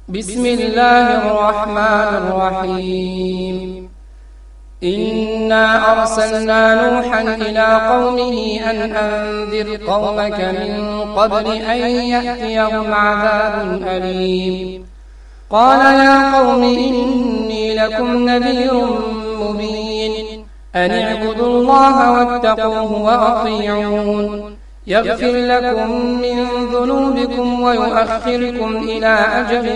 بسم الله الرحمن الرحيم إنا أرسلنا نوحا إلى قومه أن أنذر قومك من قبل أن يأتيهم عذاب أليم قال يا قوم إني لكم نذير مبين أن اعبدوا الله واتقوه وأطيعون يغفر لكم من ذنوبكم ويؤخركم إلى أجل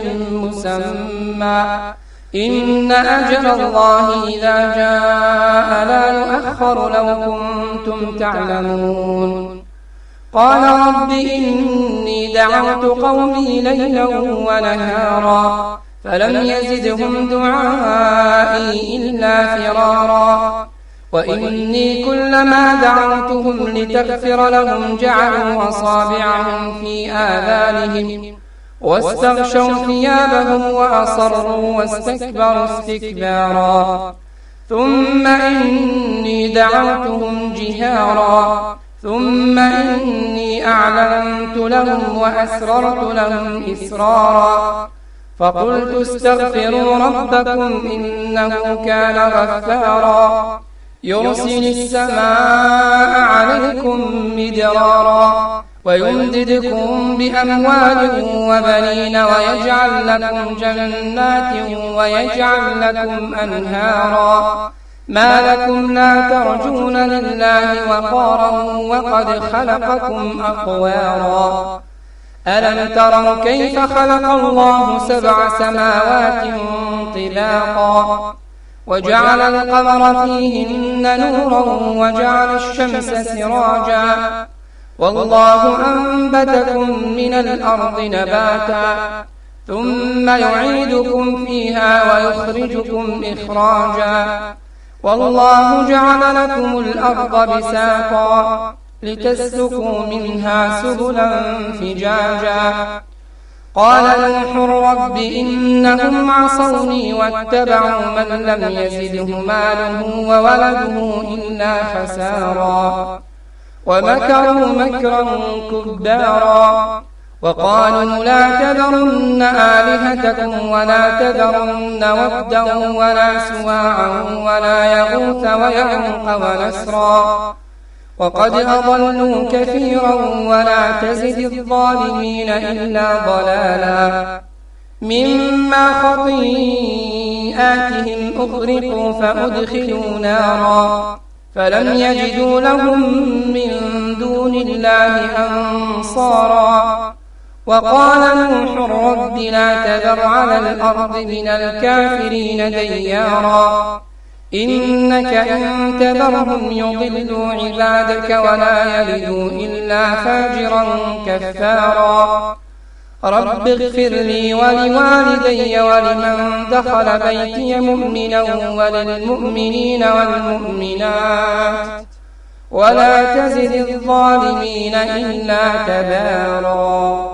مسمى إن أجل الله إذا جاء لا يؤخر لو كنتم تعلمون قال رب إني دعوت قومي ليلا ونهارا فلم يزدهم دعائي إلا فرارا وإني كلما دعوتهم لتغفر لهم جعلوا أصابعهم في آذانهم واستغشوا ثيابهم وأصروا واستكبروا استكبارا ثم إني دعوتهم جهارا ثم إني أعلنت لهم وأسررت لهم إسرارا فقلت استغفروا ربكم إنه كان غفارا يرسل السماء عليكم مدرارا ويمددكم بأموال وبنين ويجعل لكم جنات ويجعل لكم أنهارا ما لكم لا ترجون لله وقارا وقد خلقكم أطوارا ألم تروا كيف خلق الله 7 سماوات طباقا وجعل القمر فيهن نورا وجعل الشمس سراجا والله أنبتكم من الأرض نباتا ثم يعيدكم فيها ويخرجكم إخراجا والله جعل لكم الأرض بساطا لتسلكوا منها سبلا فجاجا قال نوح رب إنهم عصوني واتبعوا من لم يزده ماله وولده إلا خسارا ومكروا مكرا كبارا وقالوا لا تذرن آلهتكم ولا تذرن ودا ولا سواعا ولا يغوث ويعوق ونسرا وقد أضلوا كثيرا ولا تزد الظالمين إلا ضلالا مما خطيئاتهم أغرقوا فأدخلوا نارا فلم يجدوا لهم من دون الله أنصارا وقال نوح رب لا تذر على الأرض من الكافرين ديارا إنك إن تذرهم يضلوا عبادك ولا يلدوا إلا فاجرا كفارا رب اغفر لي ولوالدي ولمن دخل بيتي مؤمنا وللمؤمنين والمؤمنات ولا تزد الظالمين إلا تبارا.